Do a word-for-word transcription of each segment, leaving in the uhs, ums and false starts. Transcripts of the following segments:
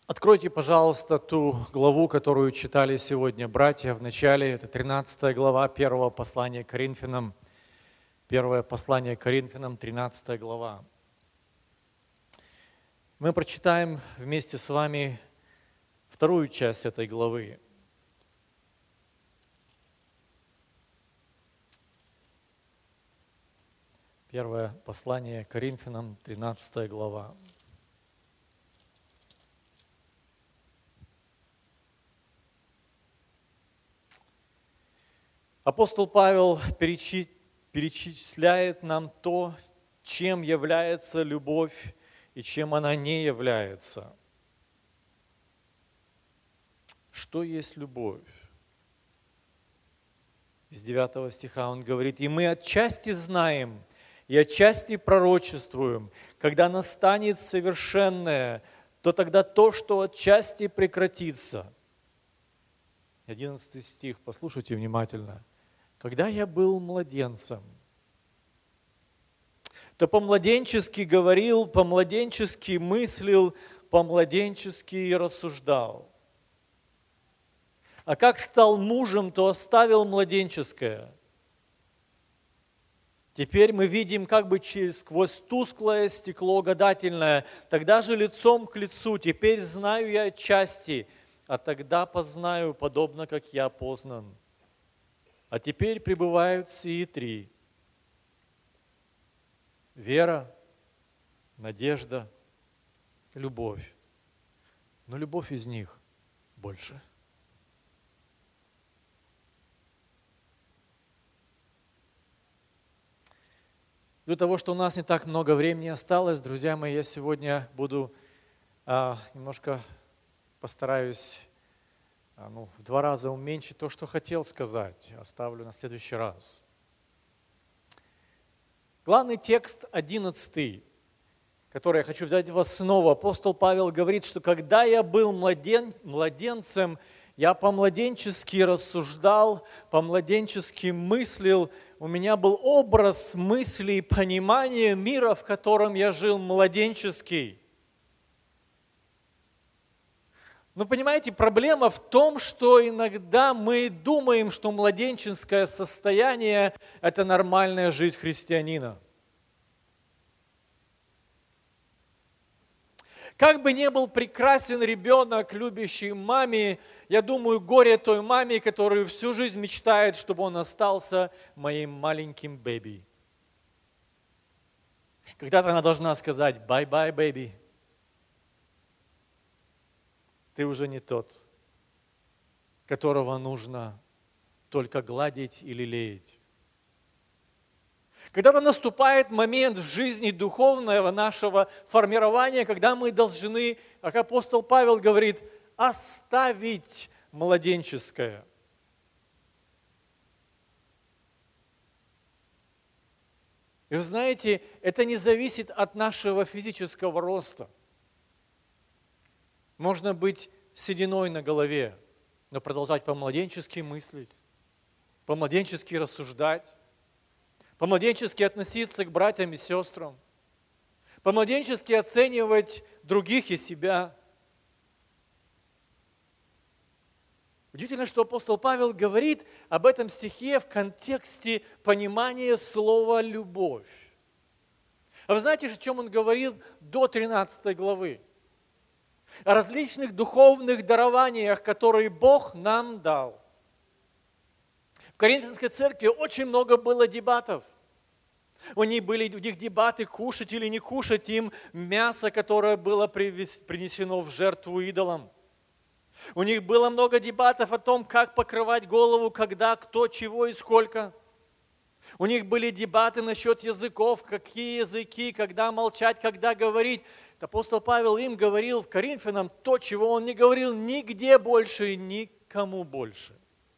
Откройте, пожалуйста, ту главу, которую читали сегодня братья в начале. Это тринадцатая глава первого послания к Коринфянам. Первое послание к Коринфянам, тринадцатая глава. Мы прочитаем вместе с вами вторую часть этой главы. Первое послание к Коринфянам, тринадцатая глава. Апостол Павел перечисляет нам то, чем является любовь и чем она не является. Что есть любовь? Из девятого стиха он говорит: «И мы отчасти знаем, и отчасти пророчествуем, когда настанет совершенное, то тогда то, что отчасти прекратится». Одиннадцатый стих, послушайте внимательно. «Когда я был младенцем, то по-младенчески говорил, по-младенчески мыслил, по-младенчески рассуждал. А как стал мужем, то оставил младенческое. Теперь мы видим как бы через сквозь тусклое стекло гадательное, тогда же лицом к лицу, теперь знаю я отчасти, а тогда познаю, подобно как я познан. А теперь пребывают сии три: вера, надежда, любовь. Но любовь из них больше». Для того, что у нас не так много времени осталось, друзья мои, я сегодня буду а, немножко постараюсь а, ну, в два раза уменьшить то, что хотел сказать. Оставлю на следующий раз. Главный текст одиннадцатый, который я хочу взять в основу. Апостол Павел говорит, что когда я был младен, младенцем, я по-младенчески рассуждал, по-младенчески мыслил, у меня был образ мысли и понимания мира, в котором я жил, младенческий. Но понимаете, проблема в том, что иногда мы думаем, что младенческое состояние – это нормальная жизнь христианина. Как бы ни был прекрасен ребенок, любящий маме, я думаю, горе той маме, которая всю жизнь мечтает, чтобы он остался моим маленьким бэби. Когда-то она должна сказать: «Bye-bye, baby». Ты уже не тот, которого нужно только гладить или лелеять. Когда-то наступает момент в жизни духовного нашего формирования, когда мы должны, как апостол Павел говорит, оставить младенческое. И вы знаете, это не зависит от нашего физического роста. Можно быть сединой на голове, но продолжать по-младенчески мыслить, по-младенчески рассуждать, по-младенчески относиться к братьям и сестрам, по-младенчески оценивать других и себя. Удивительно, что апостол Павел говорит об этом стихе в контексте понимания слова «любовь». А вы знаете, о чем он говорил до тринадцатой главы? О различных духовных дарованиях, которые Бог нам дал. В Коринфянской церкви очень много было дебатов. У них были у них дебаты, кушать или не кушать им мясо, которое было принесено в жертву идолам. У них было много дебатов о том, как покрывать голову, когда, кто, чего и сколько. У них были дебаты насчет языков, какие языки, когда молчать, когда говорить. Апостол Павел им говорил в Коринфянам то, чего он не говорил нигде больше и никому больше.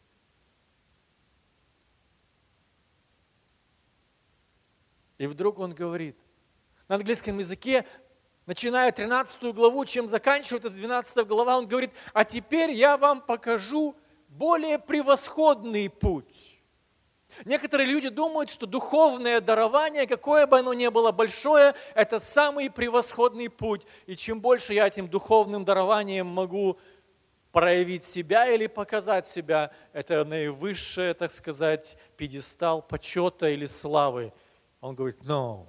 И вдруг он говорит, на английском языке, начиная тринадцатую главу, чем заканчивает эта двенадцатая глава, он говорит: а теперь я вам покажу более превосходный путь. Некоторые люди думают, что духовное дарование, какое бы оно ни было большое, это самый превосходный путь. И чем больше я этим духовным дарованием могу проявить себя или показать себя, это наивысшее, так сказать, пьедестал почета или славы. Он говорит, no.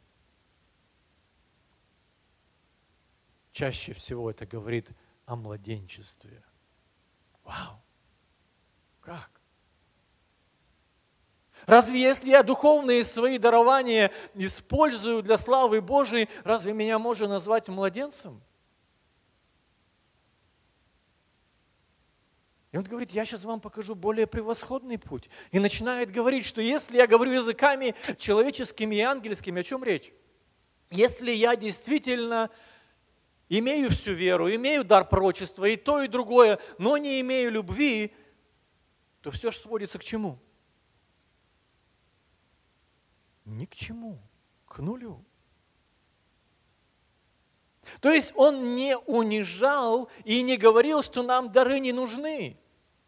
Чаще всего это говорит о младенчестве. Вау! Как? Разве если я духовные свои дарования использую для славы Божией, разве меня можно назвать младенцем? И он говорит, я сейчас вам покажу более превосходный путь. И начинает говорить, что если я говорю языками человеческими и ангельскими, о чем речь? Если я действительно имею всю веру, имею дар пророчества, и то, и другое, но не имею любви, то все же сводится к чему? Ни к чему, к нулю. То есть он не унижал и не говорил, что нам дары не нужны.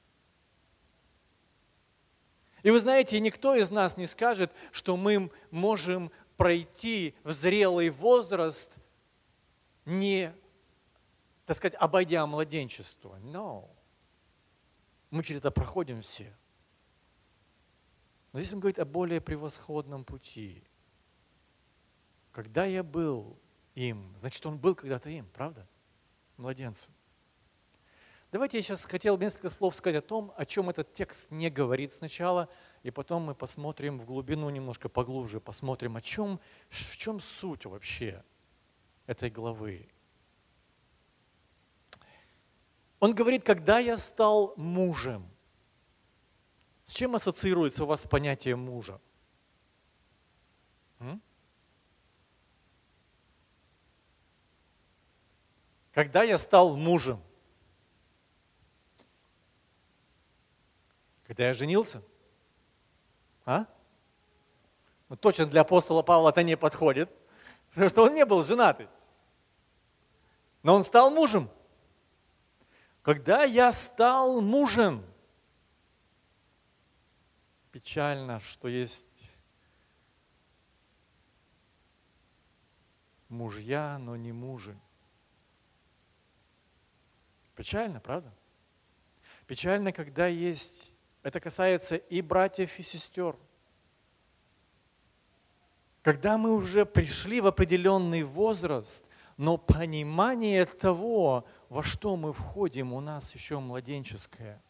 И вы знаете, никто из нас не скажет, что мы можем пройти в зрелый возраст, не, так сказать, обойдя младенчество. No. Мы через это проходим все. Но здесь он говорит о более превосходном пути. Когда я был им, значит, он был когда-то им, правда? Младенцем. Давайте я сейчас хотел несколько слов сказать о том, о чем этот текст не говорит сначала, и потом мы посмотрим в глубину, немножко поглубже, посмотрим, о чем, в чем суть вообще этой главы. Он говорит, когда я стал мужем. С чем ассоциируется у вас понятие мужа? М? Когда я стал мужем? Когда я женился? А? Ну, точно для апостола Павла это не подходит, потому что он не был женатый. Но он стал мужем. Когда я стал мужем? Печально, что есть мужья, но не мужи. Печально, правда? Печально, когда есть, это касается и братьев, и сестер. Когда мы уже пришли в определенный возраст, но понимание того, во что мы входим, у нас еще младенческое.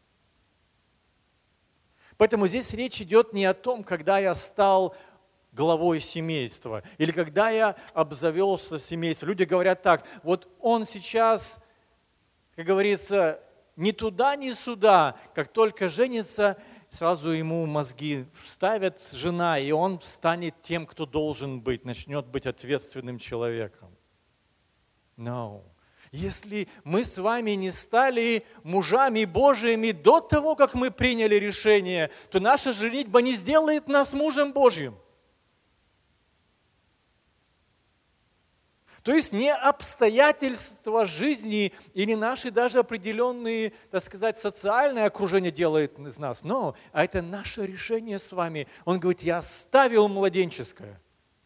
Поэтому здесь речь идет не о том, когда я стал главой семейства, или когда я обзавелся семейством. Люди говорят так, вот он сейчас, как говорится, ни туда, ни сюда, как только женится, сразу ему мозги вставят жена, и он станет тем, кто должен быть, начнет быть ответственным человеком. No. Если мы с вами не стали мужами Божьими до того, как мы приняли решение, то наша женитьба не сделает нас мужем Божьим. То есть не обстоятельства жизни или наши даже определенные, так сказать, социальное окружение делает из нас, но а это наше решение с вами. Он говорит, я оставил младенческое.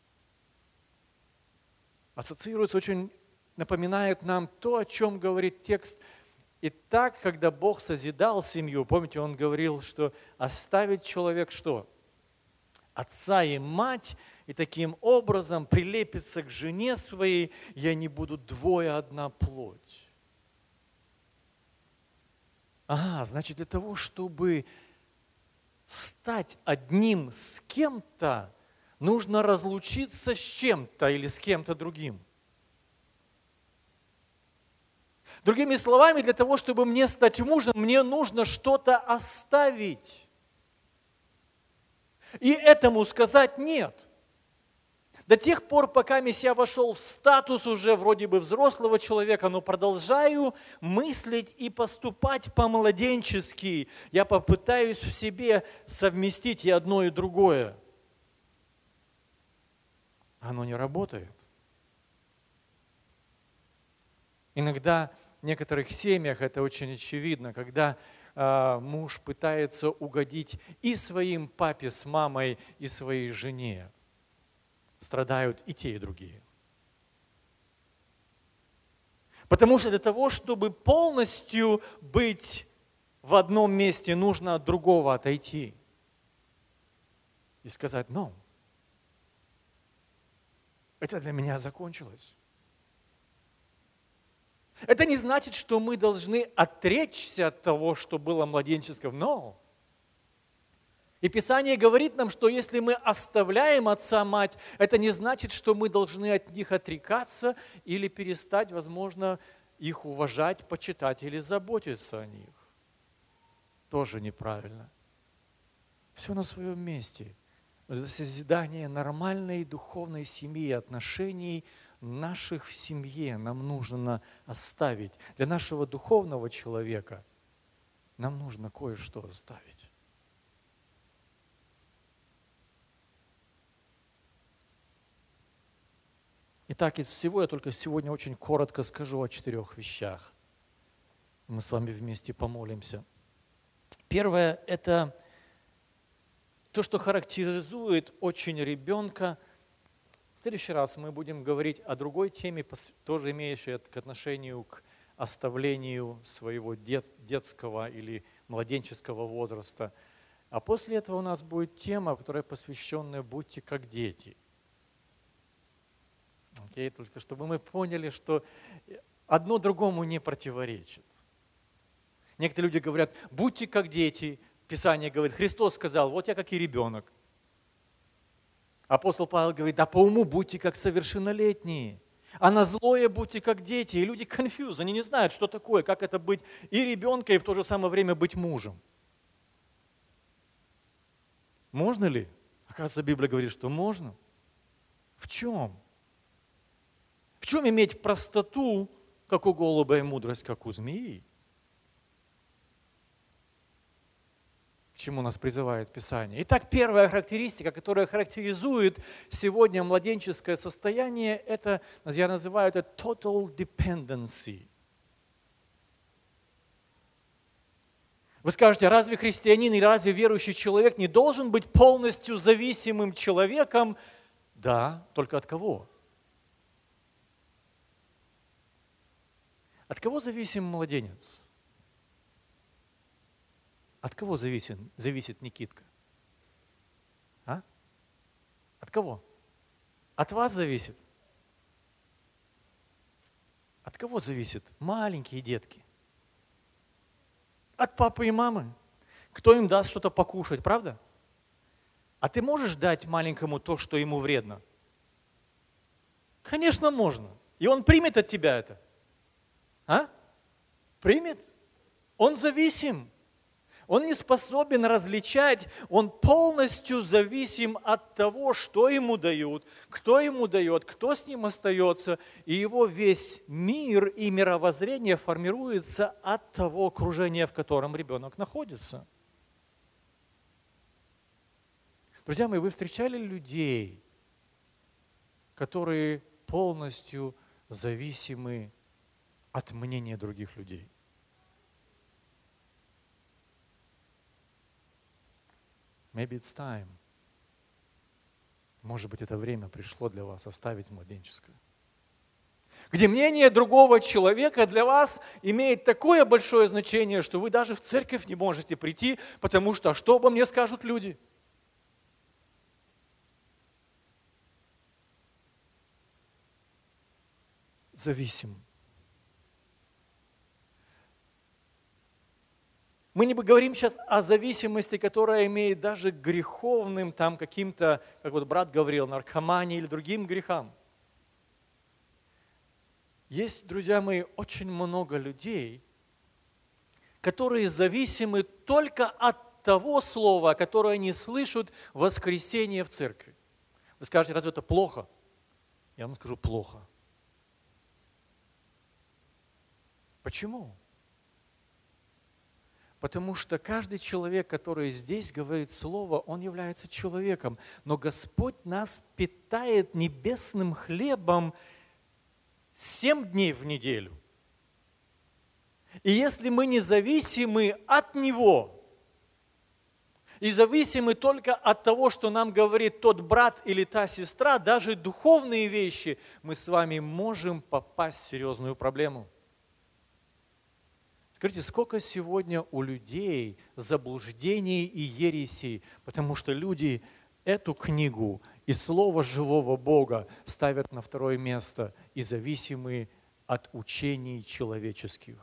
Ассоциируется очень, напоминает нам то, о чем говорит текст. Итак, когда Бог созидал семью, помните, Он говорил, что оставит человек что? Отца и мать, и таким образом прилепится к жене своей, и они будут двое одна плоть. Ага, значит, для того, чтобы стать одним с кем-то, нужно разлучиться с чем-то или с кем-то другим. Другими словами, для того, чтобы мне стать мужем, мне нужно что-то оставить. И этому сказать нет. До тех пор, пока я вошел в статус уже вроде бы взрослого человека, но продолжаю мыслить и поступать по-младенчески. Я попытаюсь в себе совместить и одно, и другое. Оно не работает. Иногда в некоторых семьях это очень очевидно, когда а, муж пытается угодить и своим папе с мамой, и своей жене. Страдают и те, и другие. Потому что для того, чтобы полностью быть в одном месте, нужно от другого отойти и сказать: «Ну, это для меня закончилось». Это не значит, что мы должны отречься от того, что было младенческим. Но. И Писание говорит нам, что если мы оставляем отца, мать, это не значит, что мы должны от них отрекаться или перестать, возможно, их уважать, почитать или заботиться о них. Тоже неправильно. Все на своем месте. Это созидание нормальной духовной семьи, отношений наших в семье нам нужно оставить. Для нашего духовного человека нам нужно кое-что оставить. Итак, из всего я только сегодня очень коротко скажу о четырех вещах. Мы с вами вместе помолимся. Первое – это то, что характеризует очень ребенка. В следующий раз мы будем говорить о другой теме, тоже имеющей к отношению к оставлению своего дет, детского или младенческого возраста. А после этого у нас будет тема, которая посвященная «Будьте как дети». Окей, только чтобы мы поняли, что одно другому не противоречит. Некоторые люди говорят: будьте как дети. Писание говорит, Христос сказал: вот я как и ребенок. Апостол Павел говорит: да по уму будьте как совершеннолетние, а на злое будьте как дети. И люди конфьюз, они не знают, что такое, как это быть и ребенком, и в то же самое время быть мужем. Можно ли? Оказывается, Библия говорит, что можно. В чем? В чем иметь простоту, как у голубя, и мудрость, как у змеи? К чему нас призывает Писание? Итак, первая характеристика, которая характеризует сегодня младенческое состояние, это, я называю это total dependency. Вы скажете, разве христианин или разве верующий человек не должен быть полностью зависимым человеком? Да, только от кого? От кого зависим младенец? От кого зависит, зависит Никитка? А? От кого? От вас зависит? От кого зависит маленькие детки? От папы и мамы. Кто им даст что-то покушать, правда? А ты можешь дать маленькому то, что ему вредно? Конечно, можно. И он примет от тебя это. А? Примет? Он зависим. Он не способен различать, он полностью зависим от того, что ему дают, кто ему дает, кто с ним остается, и его весь мир и мировоззрение формируется от того окружения, в котором ребенок находится. Друзья мои, вы встречали людей, которые полностью зависимы от мнения других людей? Maybe it's time. Может быть, это время пришло для вас оставить младенческое. Где мнение другого человека для вас имеет такое большое значение, что вы даже в церковь не можете прийти, потому что что обо мне скажут люди? Зависим. Мы не говорим сейчас о зависимости, которая имеет даже к греховным, там, каким-то, как вот брат говорил, наркомании или другим грехам. Есть, друзья мои, очень много людей, которые зависимы только от того слова, которое они слышат в воскресенье в церкви. Вы скажете, разве это плохо? Я вам скажу, плохо. Почему? Потому что каждый человек, который здесь говорит слово, он является человеком. Но Господь нас питает небесным хлебом семь дней в неделю. И если мы не зависимы от Него, и зависимы только от того, что нам говорит тот брат или та сестра, даже духовные вещи, мы с вами можем попасть в серьезную проблему. Скажите, сколько сегодня у людей заблуждений и ересей, потому что люди эту книгу и Слово живого Бога ставят на второе место и зависимы от учений человеческих.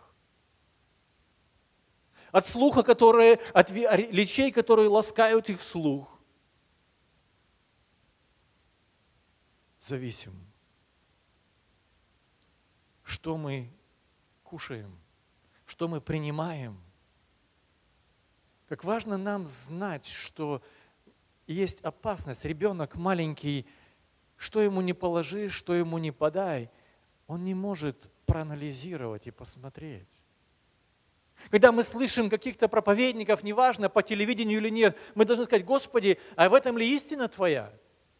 От слуха, которые, от речей, которые ласкают их слух. Зависим. Что мы кушаем? Что мы принимаем? Как важно нам знать, что есть опасность. Ребенок маленький, что ему не положи, что ему не подай, он не может проанализировать и посмотреть. Когда мы слышим каких-то проповедников, неважно, по телевидению или нет, мы должны сказать: Господи, а в этом ли истина Твоя?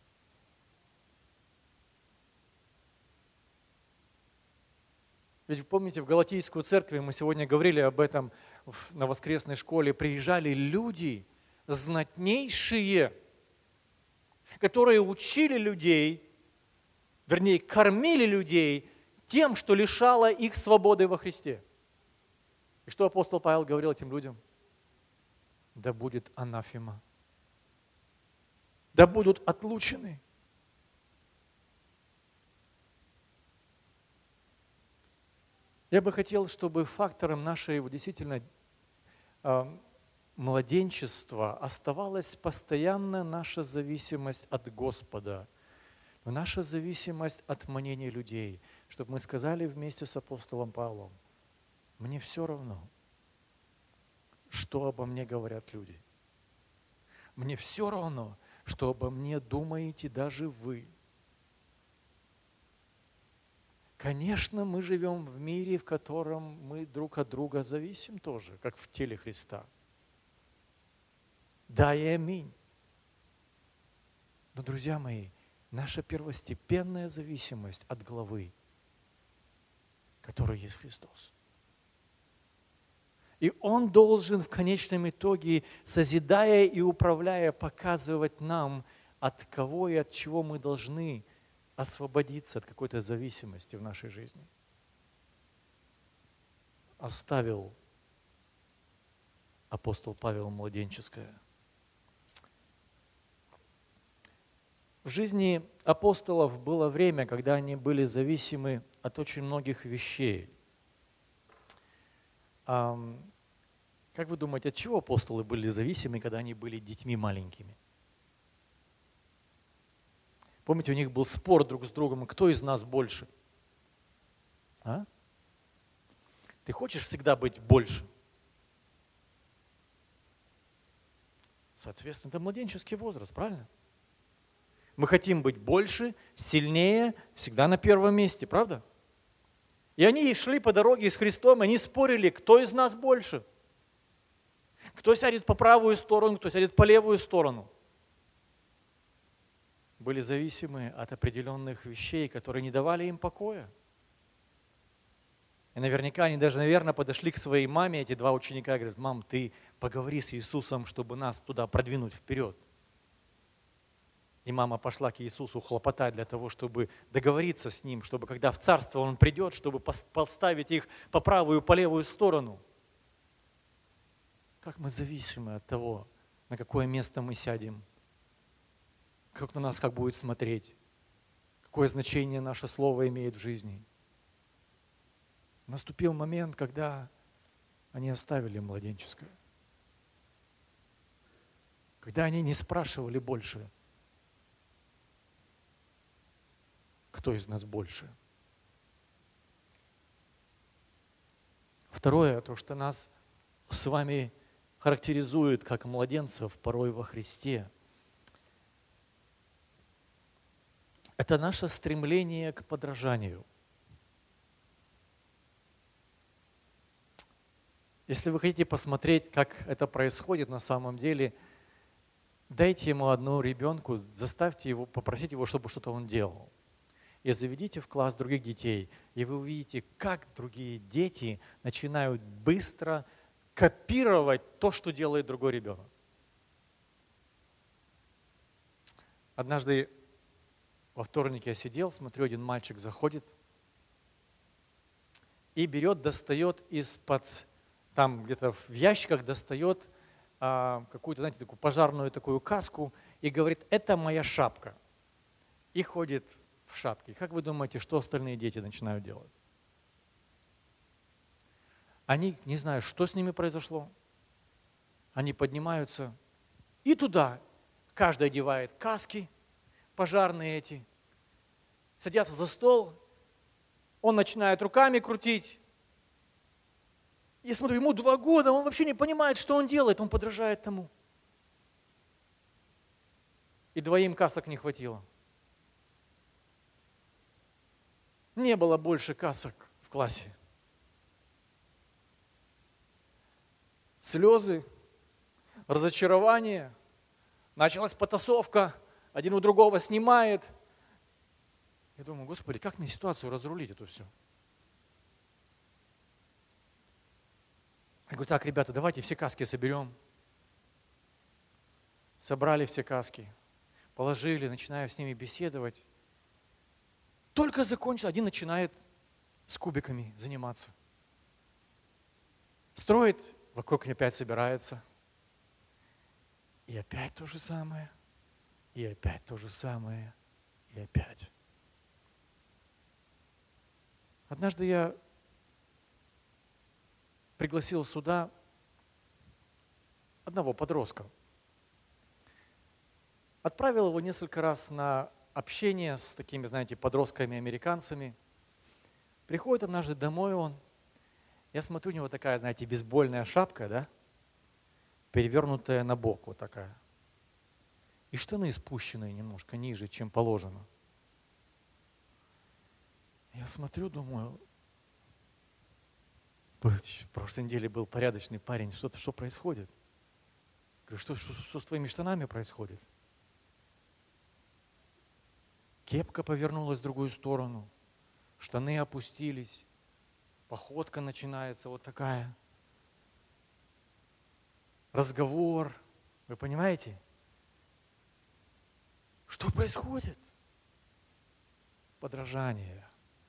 Ведь помните, в Галатийскую церковь, мы сегодня говорили об этом на воскресной школе, приезжали люди знатнейшие, которые учили людей, вернее, кормили людей тем, что лишало их свободы во Христе. И что апостол Павел говорил этим людям? Да будет анафема. Да будут отлучены. Я бы хотел, чтобы фактором нашей действительно младенчества оставалась постоянно наша зависимость от Господа, но наша зависимость от мнения людей, чтобы мы сказали вместе с апостолом Павлом: мне все равно, что обо мне говорят люди. Мне все равно, что обо мне думаете даже вы. Конечно, мы живем в мире, в котором мы друг от друга зависим тоже, как в теле Христа. Да и аминь. Но, друзья мои, наша первостепенная зависимость от главы, которая есть Христос. И Он должен в конечном итоге, созидая и управляя, показывать нам, от кого и от чего мы должны освободиться от какой-то зависимости в нашей жизни. Оставил апостол Павел младенческое. В жизни апостолов было время, когда они были зависимы от очень многих вещей. А, как вы думаете, от чего апостолы были зависимы, когда они были детьми маленькими? Помните, у них был спор друг с другом, кто из нас больше? А? Ты хочешь всегда быть больше? Соответственно, это младенческий возраст, правильно? Мы хотим быть больше, сильнее, всегда на первом месте, правда? И они шли по дороге с Христом, и они спорили, кто из нас больше. Кто сядет по правую сторону, кто сядет по левую сторону. Были зависимы от определенных вещей, которые не давали им покоя. И наверняка они даже, наверное, подошли к своей маме, эти два ученика, и говорят: мам, ты поговори с Иисусом, чтобы нас туда продвинуть вперед. И мама пошла к Иисусу хлопотать для того, чтобы договориться с Ним, чтобы когда в царство Он придет, чтобы поставить их по правую и по левую сторону. Как мы зависимы от того, на какое место мы сядем, как на нас как будет смотреть, какое значение наше слово имеет в жизни. Наступил момент, когда они оставили младенческое. Когда они не спрашивали больше, кто из нас больше. Второе, то, что нас с вами характеризует как младенцев порой во Христе, это наше стремление к подражанию. Если вы хотите посмотреть, как это происходит на самом деле, дайте ему одну ребенку, заставьте его, попросите его, чтобы что-то он делал. и заведите в класс других детей, и вы увидите, как другие дети начинают быстро копировать то, что делает другой ребенок. Однажды во вторник я сидел, смотрю, один мальчик заходит и берет, достает из-под, там где-то в ящиках достает а, какую-то, знаете, такую пожарную такую каску и говорит, это моя шапка. И ходит в шапке. Как вы думаете, что остальные дети начинают делать? Они, не знаю, что с ними произошло, они поднимаются и туда. Каждый одевает каски пожарные эти, садятся за стол, он начинает руками крутить. Я смотрю, ему два года, он вообще не понимает, что он делает, он подражает тому. И двоим касок не хватило. Не было больше касок в классе. Слезы, разочарование, началась потасовка, один у другого снимает. Я думаю, Господи, как мне ситуацию разрулить эту всю? Я говорю, так, ребята, давайте все каски соберем. Собрали все каски, положили, начинаю с ними беседовать. Только закончил, один начинает с кубиками заниматься. Строит, вокруг опять собирается. И опять то же самое, и опять то же самое, и опять. Однажды я пригласил сюда одного подростка. Отправил его несколько раз на общение с такими, знаете, подростками-американцами. Приходит однажды домой он. Я смотрю, у него такая, знаете, бейсбольная шапка, да? Перевернутая на бок вот такая. И штаны спущенные немножко ниже, чем положено. Я смотрю, думаю, в прошлой неделе был порядочный парень, что-то, что происходит? Говорю, что, что, что с твоими штанами происходит? Кепка повернулась в другую сторону, штаны опустились, походка начинается вот такая. Разговор, вы понимаете? Что происходит? Подражание.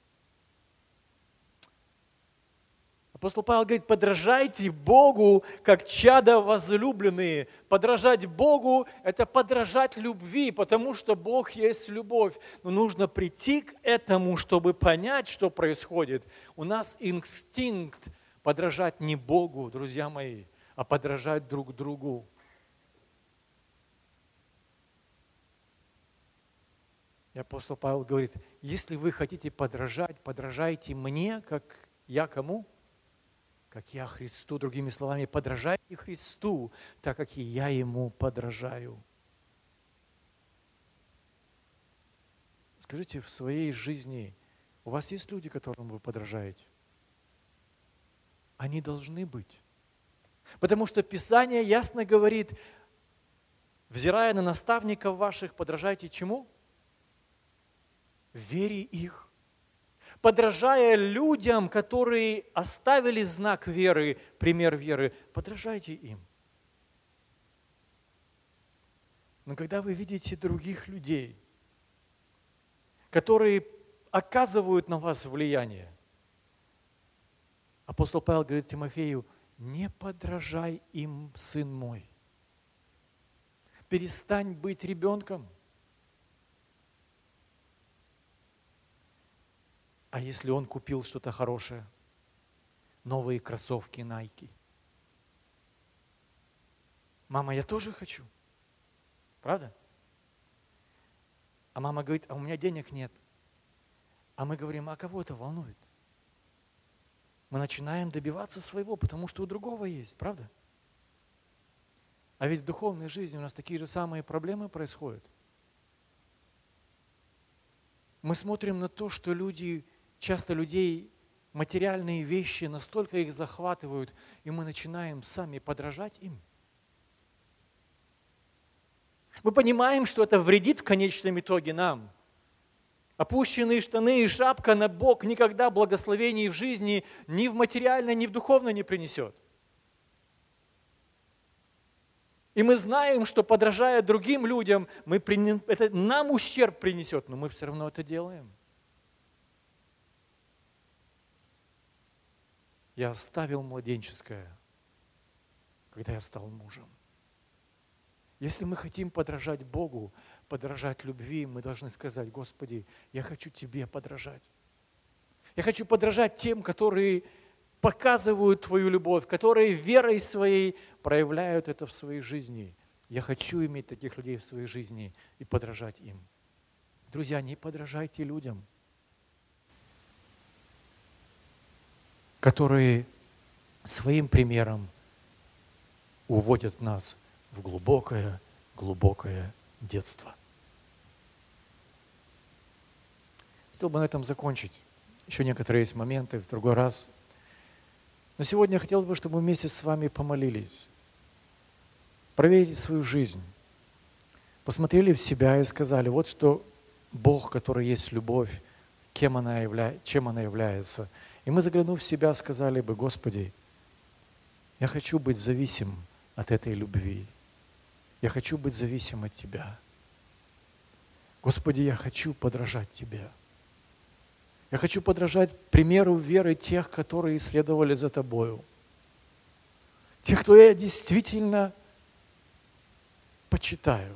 Апостол Павел говорит, подражайте Богу, как чада возлюбленные. Подражать Богу – это подражать любви, потому что Бог есть любовь. Но нужно прийти к этому, чтобы понять, что происходит. У нас инстинкт подражать не Богу, друзья мои, а подражать друг другу. И апостол Павел говорит, если вы хотите подражать, подражайте мне, как я кому? Как я Христу, другими словами, подражайте Христу, так как и я Ему подражаю. Скажите, в своей жизни у вас есть люди, которым вы подражаете? Они должны быть. Потому что Писание ясно говорит, взирая на наставников ваших, подражайте чему? Вере их. Подражая людям, которые оставили знак веры, пример веры, подражайте им. Но когда вы видите других людей, которые оказывают на вас влияние, апостол Павел говорит Тимофею, не подражай им, сын мой. Перестань быть ребенком. А если он купил что-то хорошее, новые кроссовки Nike? Мама, я тоже хочу. Правда? А мама говорит, а у меня денег нет. А мы говорим, а кого это волнует? Мы начинаем добиваться своего, потому что у другого есть, правда? А ведь в духовной жизни у нас такие же самые проблемы происходят. Мы смотрим на то, что люди... Часто людей материальные вещи настолько их захватывают, и мы начинаем сами подражать им. Мы понимаем, что это вредит в конечном итоге нам. Опущенные штаны и шапка на бок никогда благословений в жизни ни в материальной, ни в духовной не принесет. И мы знаем, что подражая другим людям, мы приним, это нам ущерб принесет, но мы все равно это делаем. Я оставил младенческое, когда я стал мужем. Если мы хотим подражать Богу, подражать любви, мы должны сказать: Господи, я хочу Тебе подражать. Я хочу подражать тем, которые показывают Твою любовь, которые верой своей проявляют это в своей жизни. Я хочу иметь таких людей в своей жизни и подражать им. Друзья, не подражайте людям, которые своим примером уводят нас в глубокое, глубокое детство. Хотел бы на этом закончить. Еще некоторые есть моменты в другой раз. Но сегодня я хотел бы, чтобы мы вместе с вами помолились, проверили свою жизнь, посмотрели в себя и сказали: вот что Бог, который есть любовь, кем она явля... чем она является. И мы, заглянув в себя, сказали бы: Господи, я хочу быть зависим от этой любви. Я хочу быть зависим от Тебя. Господи, я хочу подражать Тебе. Я хочу подражать примеру веры тех, которые следовали за Тобою. Тех, кто я действительно почитаю.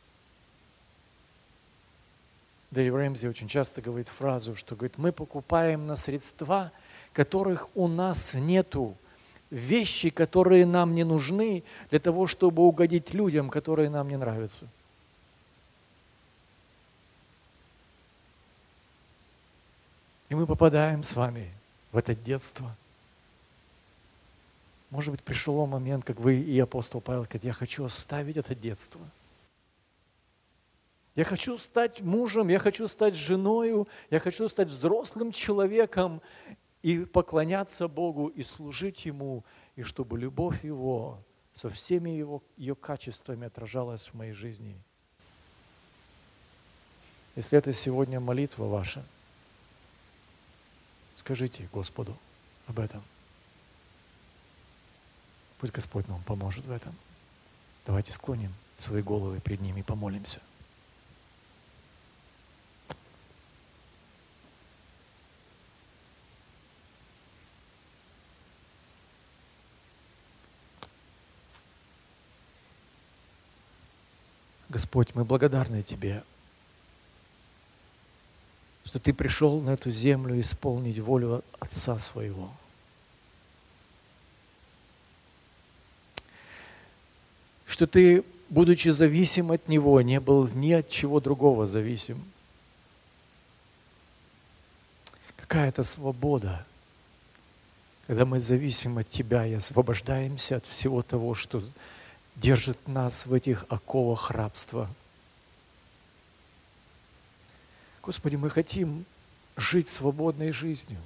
Дэйв Рэмзи очень часто говорит фразу, что говорит: мы покупаем на средства, которых у нас нету, вещи, которые нам не нужны для того, чтобы угодить людям, которые нам не нравятся. И мы попадаем с вами в это детство. Может быть, пришел момент, как вы и апостол Павел говорит: я хочу оставить это детство. Я хочу стать мужем, я хочу стать женою, я хочу стать взрослым человеком и поклоняться Богу, и служить Ему, и чтобы любовь Его со всеми его, ее качествами отражалась в моей жизни. Если это сегодня молитва ваша, скажите Господу об этом. Пусть Господь нам поможет в этом. Давайте склоним свои головы пред Ним и помолимся. Господь, мы благодарны Тебе, что Ты пришел на эту землю исполнить волю Отца Своего. Что Ты, будучи зависим от Него, не был ни от чего другого зависим. Какая это свобода, когда мы зависим от Тебя и освобождаемся от всего того, что держит нас в этих оковах рабства. Господи, мы хотим жить свободной жизнью.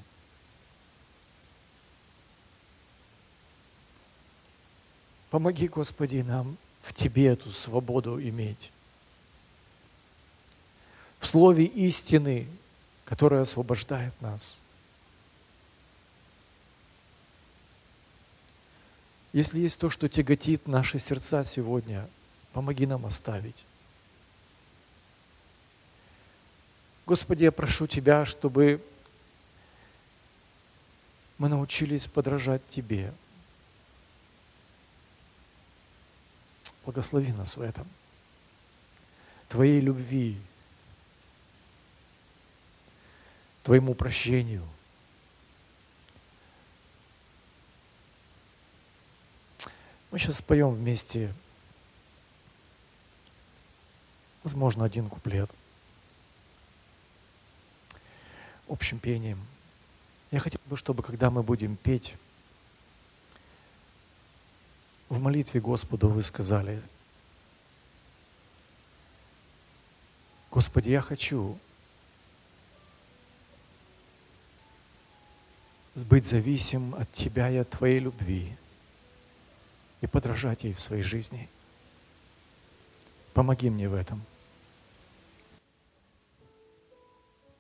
Помоги, Господи, нам в Тебе эту свободу иметь. В слове истины, которое освобождает нас. Если есть то, что тяготит наши сердца сегодня, помоги нам оставить. Господи, я прошу Тебя, чтобы мы научились подражать Тебе. Благослови нас в этом. Твоей любви, Твоему прощению. Мы сейчас споем вместе, возможно, один куплет общим пением. Я хотел бы, чтобы, когда мы будем петь, в молитве Господу вы сказали: Господи, я хочу быть зависим от Тебя и от Твоей любви и подражать ей в своей жизни. Помоги мне в этом.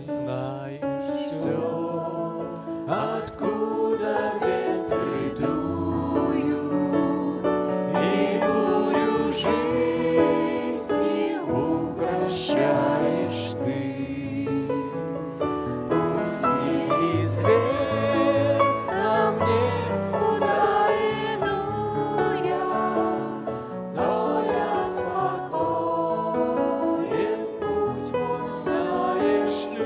знаешь все, откуда ветры дуют, и бурю жизни укрощаешь ты. Пусть неизвестно мне, куда иду я, но я спокоен, путь мой знаешь ты.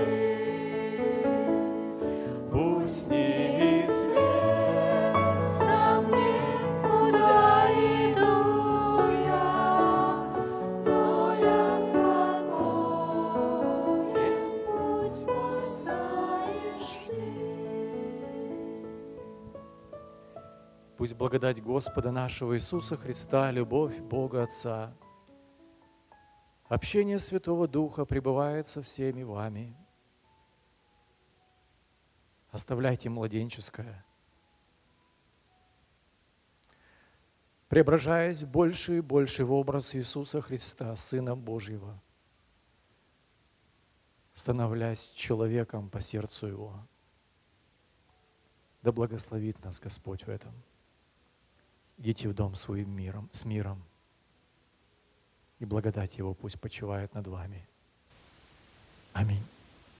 Пусть неизвестно мне, куда иду я, но я спокоен, путь мой знаешь ты. Пусть благодать Господа нашего Иисуса Христа, любовь Бога Отца, общение Святого Духа пребывает со всеми вами. Оставляйте младенческое, преображаясь больше и больше в образ Иисуса Христа, Сына Божьего, становляясь человеком по сердцу Его. Да благословит нас Господь в этом. Идите в дом своим миром, с миром, и благодать Его пусть почивает над вами. Аминь.